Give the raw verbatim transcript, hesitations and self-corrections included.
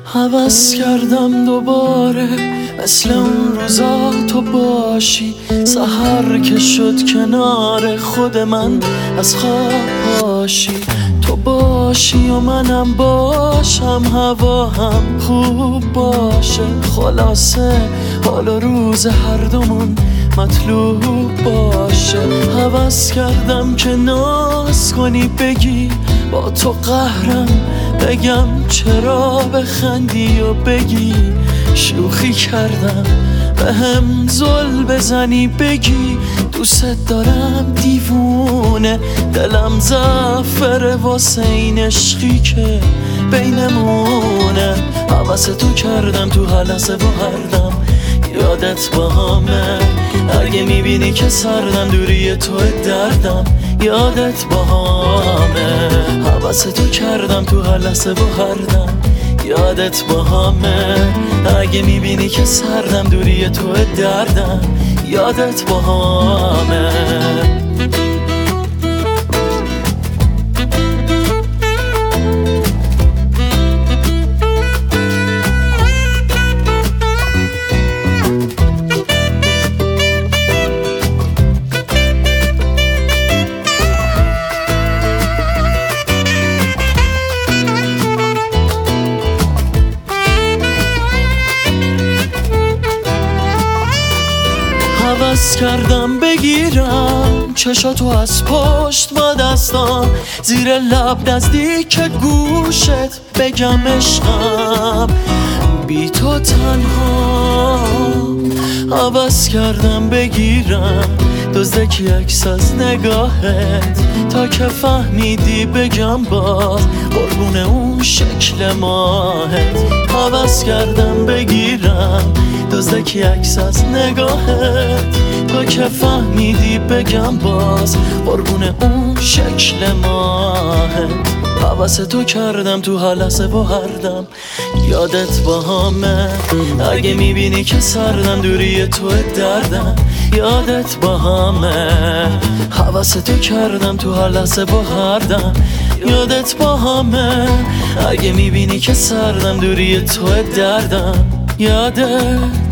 هوس کردم دوباره مثل اون روزا تو باشی، سحر که شد کنار خود من از خواب باشی، تو باشی و منم باشم، هوا هم خوب باشه، خلاصه حال و روز هر دومون مطلوب باشه. هوس کردم که ناز کنی بگی با تو قهرم، بگم چرا بخندی و بگی شوخی کردم، به هم زل بزنی بگی دوست دارم، دیوونه دلم زفره واسه این عشقی که بینمونه. هوس تو کردم تو هلسه و هردم، یادت با همه اگه میبینی که سردم، دوری تو دردم یادت با همه. هوس تو کردم تو هلسه و هردم، یادت با همه اگه میبینی که سردم، دوری تو دردم یادت با همه. هوس کردم بگیرم چشاتو از پشت با دستام، زیر لب نزدیک گوشت بگم عشقم بی تو تنها. هوس کردم بگیرم دزدکی عکس از نگاهت، تا که فهمیدی بگم باز قربون اون شکل ماهت. هوس کردم بگیرم دزدکی عکس از نگاهت، تا که فهمیدی بگم باز قربون اون شکل ماهت. هوس تو کردم تو هلسه و هردم، یادت با همه اگه میبینی که سردم، دوری تو دردم یادت با همه. هوس تو کردم تو هلسه و هردم، یادت با همه اگه میبینی که سردم، دوری تو دردم یادت